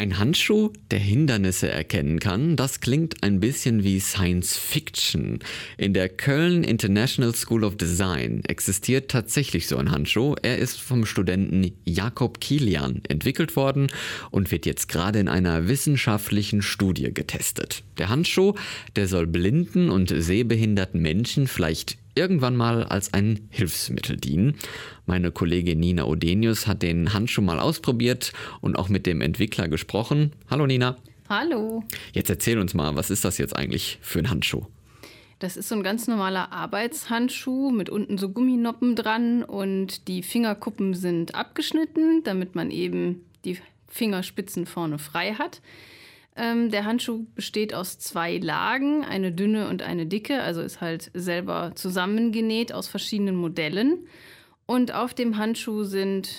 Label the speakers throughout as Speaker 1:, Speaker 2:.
Speaker 1: Ein Handschuh, der Hindernisse erkennen kann, das klingt ein bisschen wie Science Fiction. In der Köln International School of Design existiert tatsächlich so ein Handschuh. Er ist vom Studenten Jakob Kilian entwickelt worden und wird jetzt gerade in einer wissenschaftlichen Studie getestet. Der Handschuh, der soll blinden und sehbehinderten Menschen vielleicht irgendwann mal als ein Hilfsmittel dienen. Meine Kollegin Nina Odenius hat den Handschuh mal ausprobiert und auch mit dem Entwickler gesprochen. Hallo Nina.
Speaker 2: Hallo.
Speaker 1: Jetzt erzähl uns mal, was ist das jetzt eigentlich für ein Handschuh?
Speaker 2: Das ist so ein ganz normaler Arbeitshandschuh mit unten so Gumminoppen dran und die Fingerkuppen sind abgeschnitten, damit man eben die Fingerspitzen vorne frei hat. Der Handschuh besteht aus 2 Lagen, eine dünne und eine dicke, also ist halt selber zusammengenäht aus verschiedenen Modellen. Und auf dem Handschuh sind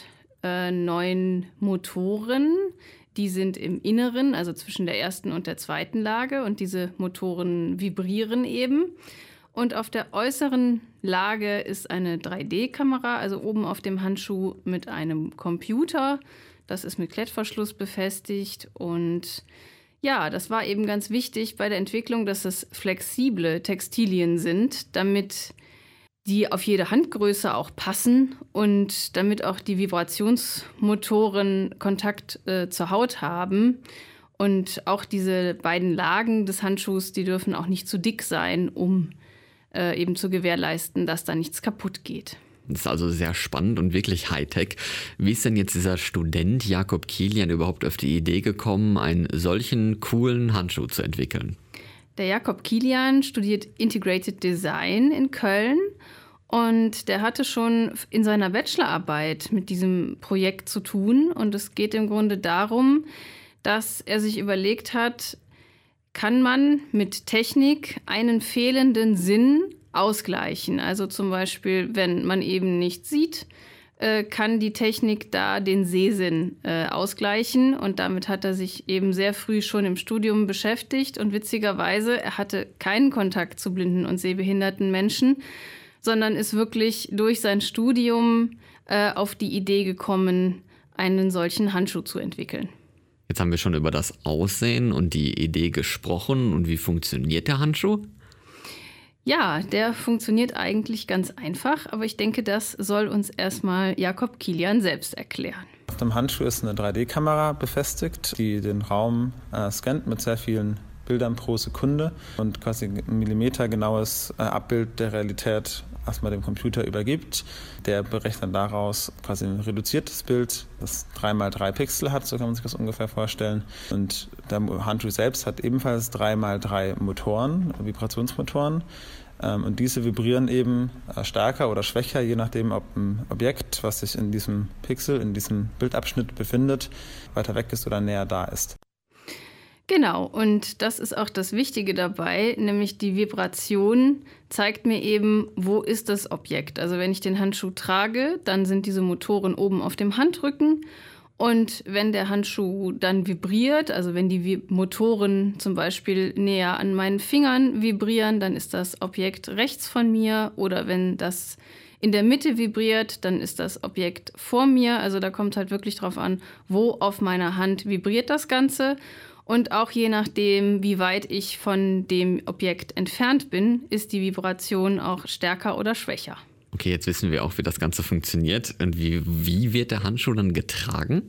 Speaker 2: 9 Motoren, die sind im Inneren, also zwischen der ersten und der zweiten Lage, und diese Motoren vibrieren eben. Und auf der äußeren Lage ist eine 3D-Kamera, also oben auf dem Handschuh mit einem Computer. Das ist mit Klettverschluss befestigt und ja, das war eben ganz wichtig bei der Entwicklung, dass es flexible Textilien sind, damit die auf jede Handgröße auch passen und damit auch die Vibrationsmotoren Kontakt zur Haut haben. Und auch diese beiden Lagen des Handschuhs, die dürfen auch nicht zu dick sein, um eben zu gewährleisten, dass da nichts kaputt geht.
Speaker 1: Das ist also sehr spannend und wirklich Hightech. Wie ist denn jetzt dieser Student Jakob Kilian überhaupt auf die Idee gekommen, einen solchen coolen Handschuh zu entwickeln?
Speaker 2: Der Jakob Kilian studiert Integrated Design in Köln und der hatte schon in seiner Bachelorarbeit mit diesem Projekt zu tun. Und es geht im Grunde darum, dass er sich überlegt hat, kann man mit Technik einen fehlenden Sinn ausgleichen. Also zum Beispiel, wenn man eben nicht sieht, kann die Technik da den Sehsinn ausgleichen. Und damit hat er sich eben sehr früh schon im Studium beschäftigt. Und witzigerweise, er hatte keinen Kontakt zu blinden und sehbehinderten Menschen, sondern ist wirklich durch sein Studium auf die Idee gekommen, einen solchen Handschuh zu entwickeln.
Speaker 1: Jetzt haben wir schon über das Aussehen und die Idee gesprochen. Und wie funktioniert der Handschuh?
Speaker 2: Ja, der funktioniert eigentlich ganz einfach, aber ich denke, das soll uns erstmal Jakob Kilian selbst erklären.
Speaker 3: Auf dem Handschuh ist eine 3D-Kamera befestigt, die den Raum scannt mit sehr vielen Bildern pro Sekunde und quasi ein millimetergenaues Abbild der Realität erstmal dem Computer übergibt. Der berechnet daraus quasi ein reduziertes Bild, das 3x3 Pixel hat, so kann man sich das ungefähr vorstellen. Und der Handschuh selbst hat ebenfalls 3x3 Motoren, Vibrationsmotoren. Und diese vibrieren eben stärker oder schwächer, je nachdem, ob ein Objekt, was sich in diesem Pixel, in diesem Bildabschnitt befindet, weiter weg ist oder näher da ist.
Speaker 2: Genau, und das ist auch das Wichtige dabei, nämlich die Vibration zeigt mir eben, wo ist das Objekt. Also wenn ich den Handschuh trage, dann sind diese Motoren oben auf dem Handrücken. Und wenn der Handschuh dann vibriert, also wenn die Motoren zum Beispiel näher an meinen Fingern vibrieren, dann ist das Objekt rechts von mir. Oder wenn das in der Mitte vibriert, dann ist das Objekt vor mir. Also da kommt halt wirklich drauf an, wo auf meiner Hand vibriert das Ganze. Und auch je nachdem, wie weit ich von dem Objekt entfernt bin, ist die Vibration auch stärker oder schwächer.
Speaker 1: Okay, jetzt wissen wir auch, wie das Ganze funktioniert. Und wie wird der Handschuh dann getragen?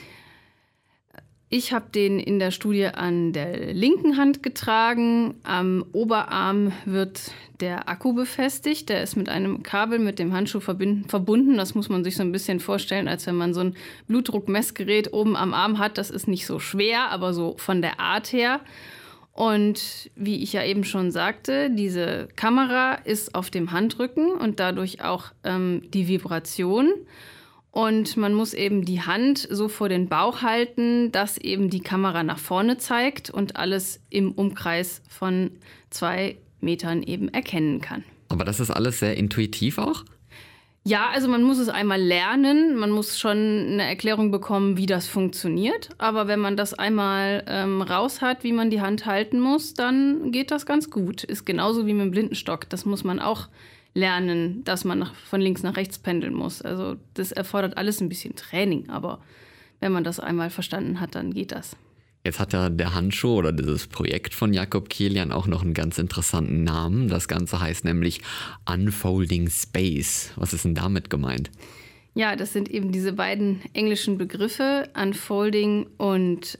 Speaker 2: Ich habe den in der Studie an der linken Hand getragen. Am Oberarm wird der Akku befestigt. Der ist mit einem Kabel mit dem Handschuh verbunden. Das muss man sich so ein bisschen vorstellen, als wenn man so ein Blutdruckmessgerät oben am Arm hat. Das ist nicht so schwer, aber so von der Art her. Und wie ich ja eben schon sagte, diese Kamera ist auf dem Handrücken und dadurch auch die Vibration. Und man muss eben die Hand so vor den Bauch halten, dass eben die Kamera nach vorne zeigt und alles im Umkreis von 2 Metern eben erkennen kann.
Speaker 1: Aber das ist alles sehr intuitiv auch?
Speaker 2: Ja, also man muss es einmal lernen, man muss schon eine Erklärung bekommen, wie das funktioniert. Aber wenn man das einmal raus hat, wie man die Hand halten muss, dann geht das ganz gut. Ist genauso wie mit dem Blindenstock. Das muss man auch lernen, dass man von links nach rechts pendeln muss. Also das erfordert alles ein bisschen Training, aber wenn man das einmal verstanden hat, dann geht das.
Speaker 1: Jetzt hat ja der Handschuh oder dieses Projekt von Jakob Kilian auch noch einen ganz interessanten Namen. Das Ganze heißt nämlich Unfolding Space. Was ist denn damit gemeint?
Speaker 2: Ja, das sind eben diese beiden englischen Begriffe, Unfolding und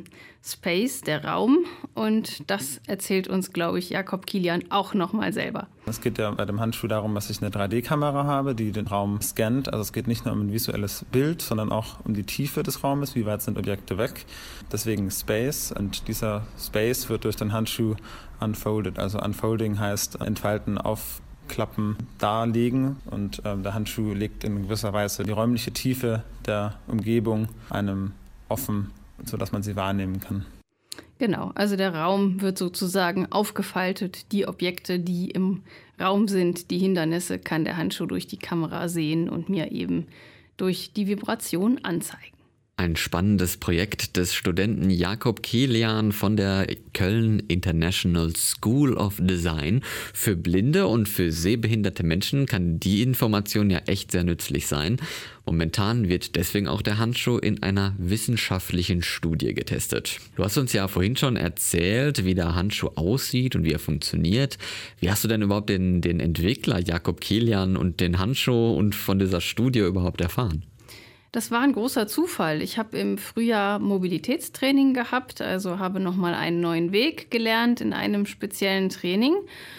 Speaker 2: Space, der Raum. Und das erzählt uns, glaube ich, Jakob Kilian auch nochmal selber.
Speaker 3: Es geht ja bei dem Handschuh darum, dass ich eine 3D-Kamera habe, die den Raum scannt. Also es geht nicht nur um ein visuelles Bild, sondern auch um die Tiefe des Raumes, wie weit sind Objekte weg. Deswegen Space. Und dieser Space wird durch den Handschuh unfolded. Also Unfolding heißt entfalten, aufklappen, darlegen. Und der Handschuh legt in gewisser Weise die räumliche Tiefe der Umgebung einem offen, sodass man sie wahrnehmen kann.
Speaker 2: Genau, also der Raum wird sozusagen aufgefaltet. Die Objekte, die im Raum sind, die Hindernisse, kann der Handschuh durch die Kamera sehen und mir eben durch die Vibration anzeigen.
Speaker 1: Ein spannendes Projekt des Studenten Jakob Kilian von der Köln International School of Design. Für blinde und für sehbehinderte Menschen kann die Information ja echt sehr nützlich sein. Momentan wird deswegen auch der Handschuh in einer wissenschaftlichen Studie getestet. Du hast uns ja vorhin schon erzählt, wie der Handschuh aussieht und wie er funktioniert. Wie hast du denn überhaupt den Entwickler Jakob Kilian und den Handschuh und von dieser Studie überhaupt erfahren?
Speaker 2: Das war ein großer Zufall. Ich habe im Frühjahr Mobilitätstraining gehabt, also habe nochmal einen neuen Weg gelernt in einem speziellen Training.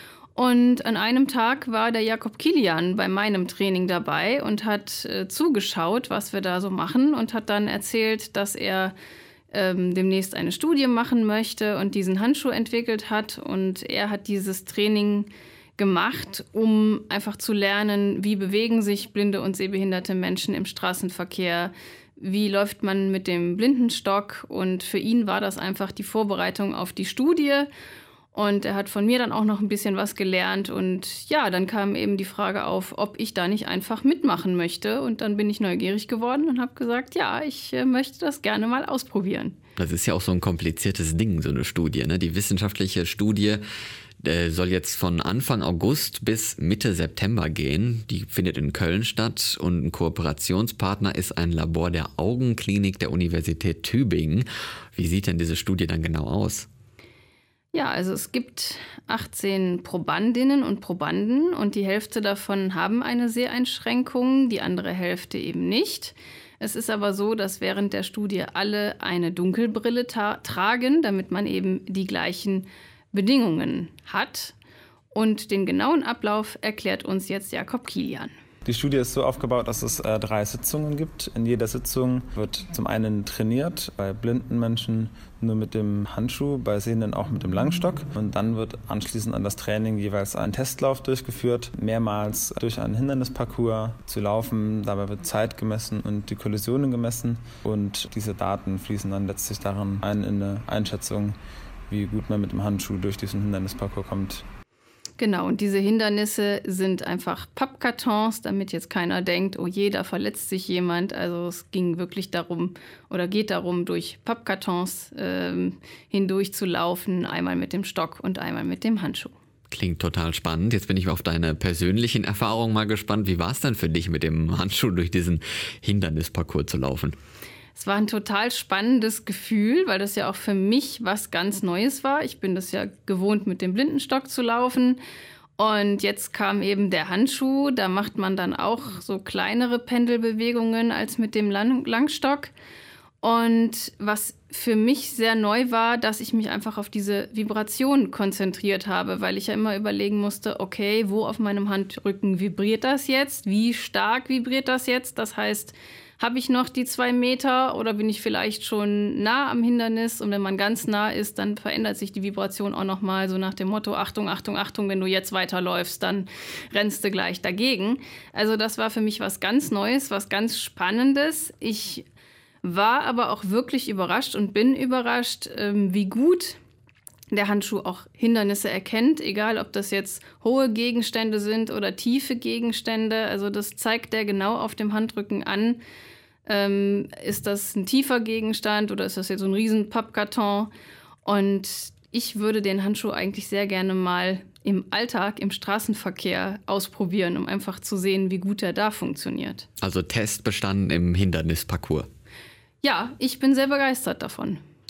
Speaker 2: Und an einem Tag war der Jakob Kilian bei meinem Training dabei und hat zugeschaut, was wir da so machen und hat dann erzählt, dass er demnächst eine Studie machen möchte und diesen Handschuh entwickelt hat. Und er hat dieses Training gemacht, um einfach zu lernen, wie bewegen sich blinde und sehbehinderte Menschen im Straßenverkehr, wie läuft man mit dem Blindenstock. Und für ihn war das einfach die Vorbereitung auf die Studie. Und er hat von mir dann auch noch ein bisschen was gelernt. Und ja, dann kam eben die Frage auf, ob ich da nicht einfach mitmachen möchte. Und dann bin ich neugierig geworden und habe gesagt, ja, ich möchte das gerne mal ausprobieren.
Speaker 1: Das ist ja auch so ein kompliziertes Ding, so eine Studie, ne? Die wissenschaftliche Studie soll jetzt von Anfang August bis Mitte September gehen. Die findet in Köln statt und ein Kooperationspartner ist ein Labor der Augenklinik der Universität Tübingen. Wie sieht denn diese Studie dann genau aus?
Speaker 2: Ja, also es gibt 18 Probandinnen und Probanden und die Hälfte davon haben eine Seheinschränkung, die andere Hälfte eben nicht. Es ist aber so, dass während der Studie alle eine Dunkelbrille tragen, damit man eben die gleichen Bedingungen hat. Und den genauen Ablauf erklärt uns jetzt Jakob Kilian.
Speaker 3: Die Studie ist so aufgebaut, dass es 3 Sitzungen gibt. In jeder Sitzung wird zum einen trainiert, bei blinden Menschen nur mit dem Handschuh, bei Sehenden auch mit dem Langstock. Und dann wird anschließend an das Training jeweils ein Testlauf durchgeführt, mehrmals durch einen Hindernisparcours zu laufen. Dabei wird Zeit gemessen und die Kollisionen gemessen. Und diese Daten fließen dann letztlich darin ein in eine Einschätzung, wie gut man mit dem Handschuh durch diesen Hindernisparcours kommt.
Speaker 2: Genau, und diese Hindernisse sind einfach Pappkartons, damit jetzt keiner denkt, oh je, da verletzt sich jemand. Also es ging wirklich darum oder geht darum, durch Pappkartons hindurch zu laufen, einmal mit dem Stock und einmal mit dem Handschuh.
Speaker 1: Klingt total spannend. Jetzt bin ich auf deine persönlichen Erfahrungen mal gespannt. Wie war es denn für dich, mit dem Handschuh durch diesen Hindernisparcours zu laufen?
Speaker 2: Es war ein total spannendes Gefühl, weil das ja auch für mich was ganz Neues war. Ich bin das ja gewohnt, mit dem Blindenstock zu laufen. Und jetzt kam eben der Handschuh. Da macht man dann auch so kleinere Pendelbewegungen als mit dem Langstock. Und was für mich sehr neu war, dass ich mich einfach auf diese Vibration konzentriert habe, weil ich ja immer überlegen musste, okay, wo auf meinem Handrücken vibriert das jetzt? Wie stark vibriert das jetzt? Das heißt, habe ich noch die 2 Meter oder bin ich vielleicht schon nah am Hindernis? Und wenn man ganz nah ist, dann verändert sich die Vibration auch noch mal so nach dem Motto, Achtung, Achtung, Achtung, wenn du jetzt weiterläufst, dann rennst du gleich dagegen. Also das war für mich was ganz Neues, was ganz Spannendes. Ich war aber auch wirklich überrascht und bin überrascht, wie gut der Handschuh auch Hindernisse erkennt, egal ob das jetzt hohe Gegenstände sind oder tiefe Gegenstände. Also das zeigt der genau auf dem Handrücken an. Ist das ein tiefer Gegenstand oder ist das jetzt so ein riesen Pappkarton? Und ich würde den Handschuh eigentlich sehr gerne mal im Alltag, im Straßenverkehr ausprobieren, um einfach zu sehen, wie gut er da funktioniert.
Speaker 1: Also Test bestanden im Hindernisparcours.
Speaker 2: Ja, ich bin sehr begeistert davon.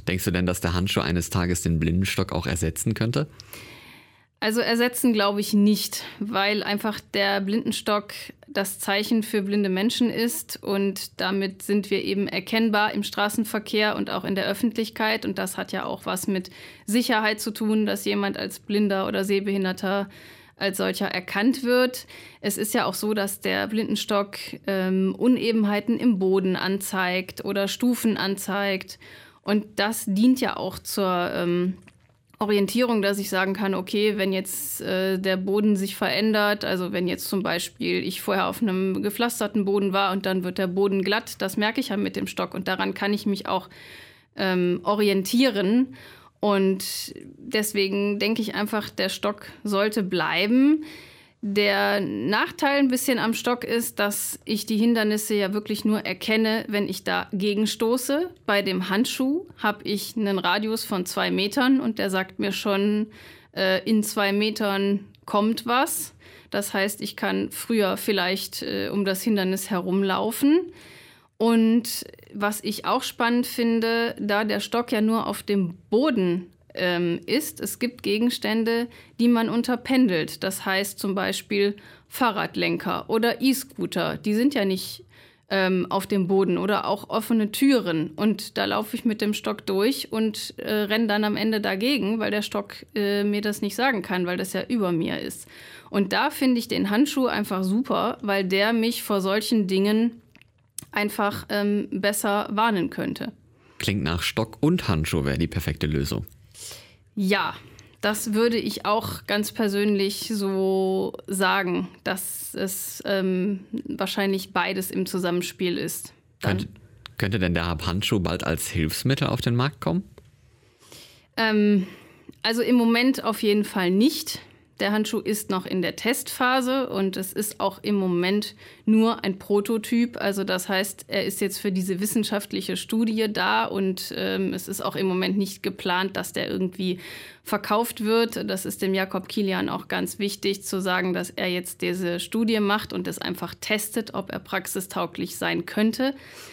Speaker 1: Denkst du denn, dass der Handschuh eines Tages den Blindenstock auch ersetzen könnte?
Speaker 2: Also ersetzen glaube ich nicht, weil einfach der Blindenstock das Zeichen für blinde Menschen ist und damit sind wir eben erkennbar im Straßenverkehr und auch in der Öffentlichkeit und das hat ja auch was mit Sicherheit zu tun, dass jemand als Blinder oder Sehbehinderter als solcher erkannt wird. Es ist ja auch so, dass der Blindenstock Unebenheiten im Boden anzeigt oder Stufen anzeigt und das dient ja auch zur Orientierung, dass ich sagen kann, okay, wenn jetzt der Boden sich verändert, also wenn jetzt zum Beispiel ich vorher auf einem gepflasterten Boden war und dann wird der Boden glatt, das merke ich ja mit dem Stock und daran kann ich mich auch orientieren und deswegen denke ich einfach, der Stock sollte bleiben. Der Nachteil ein bisschen am Stock ist, dass ich die Hindernisse ja wirklich nur erkenne, wenn ich dagegen stoße. Bei dem Handschuh habe ich einen Radius von 2 Metern und der sagt mir schon, in 2 Metern kommt was. Das heißt, ich kann früher vielleicht um das Hindernis herumlaufen. Und was ich auch spannend finde, da der Stock ja nur auf dem Boden ist, es gibt Gegenstände, die man unterpendelt. Das heißt zum Beispiel Fahrradlenker oder E-Scooter. Die sind ja nicht auf dem Boden oder auch offene Türen. Und da laufe ich mit dem Stock durch und renne dann am Ende dagegen, weil der Stock mir das nicht sagen kann, weil das ja über mir ist. Und da finde ich den Handschuh einfach super, weil der mich vor solchen Dingen einfach besser warnen könnte.
Speaker 1: Klingt nach Stock und Handschuh wäre die perfekte Lösung.
Speaker 2: Ja, das würde ich auch ganz persönlich so sagen, dass es wahrscheinlich beides im Zusammenspiel ist.
Speaker 1: Könnte denn der Handschuh bald als Hilfsmittel auf den Markt kommen?
Speaker 2: Also im Moment auf jeden Fall nicht. Der Handschuh ist noch in der Testphase und es ist auch im Moment nur ein Prototyp. Also das heißt, er ist jetzt für diese wissenschaftliche Studie da und es ist auch im Moment nicht geplant, dass der irgendwie verkauft wird. Das ist dem Jakob Kilian auch ganz wichtig zu sagen, dass er jetzt diese Studie macht und es einfach testet, ob er praxistauglich sein könnte.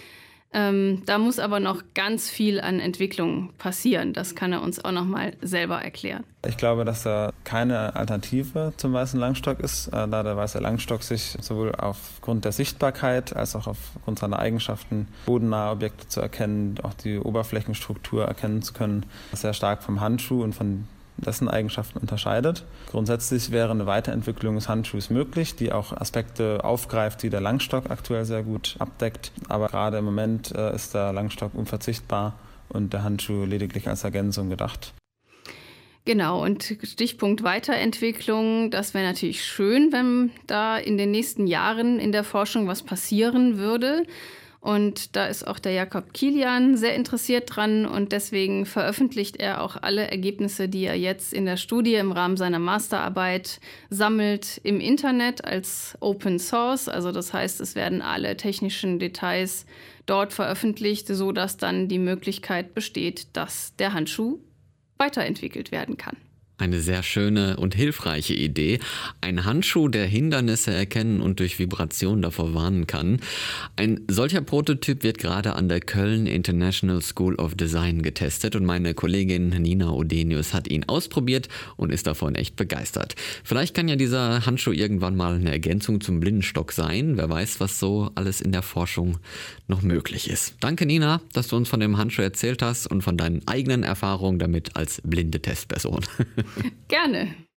Speaker 2: Da muss aber noch ganz viel an Entwicklung passieren. Das kann er uns auch noch mal selber erklären.
Speaker 3: Ich glaube, dass da keine Alternative zum weißen Langstock ist, da der weiße Langstock sich sowohl aufgrund der Sichtbarkeit als auch aufgrund seiner Eigenschaften, bodennahe Objekte zu erkennen, auch die Oberflächenstruktur erkennen zu können, sehr stark vom Handschuh und von dessen Eigenschaften unterscheidet. Grundsätzlich wäre eine Weiterentwicklung des Handschuhs möglich, die auch Aspekte aufgreift, die der Langstock aktuell sehr gut abdeckt. Aber gerade im Moment ist der Langstock unverzichtbar und der Handschuh lediglich als Ergänzung gedacht.
Speaker 2: Genau, und Stichpunkt Weiterentwicklung, das wäre natürlich schön, wenn da in den nächsten Jahren in der Forschung was passieren würde. Und da ist auch der Jakob Kilian sehr interessiert dran und deswegen veröffentlicht er auch alle Ergebnisse, die er jetzt in der Studie im Rahmen seiner Masterarbeit sammelt im Internet als Open Source. Also das heißt, es werden alle technischen Details dort veröffentlicht, sodass dann die Möglichkeit besteht, dass der Handschuh weiterentwickelt werden kann.
Speaker 1: Eine sehr schöne und hilfreiche Idee. Ein Handschuh, der Hindernisse erkennen und durch Vibration davor warnen kann. Ein solcher Prototyp wird gerade an der Köln International School of Design getestet und meine Kollegin Nina Odenius hat ihn ausprobiert und ist davon echt begeistert. Vielleicht kann ja dieser Handschuh irgendwann mal eine Ergänzung zum Blindenstock sein. Wer weiß, was so alles in der Forschung noch möglich ist. Danke Nina, dass du uns von dem Handschuh erzählt hast und von deinen eigenen Erfahrungen damit als blinde Testperson.
Speaker 2: Gerne.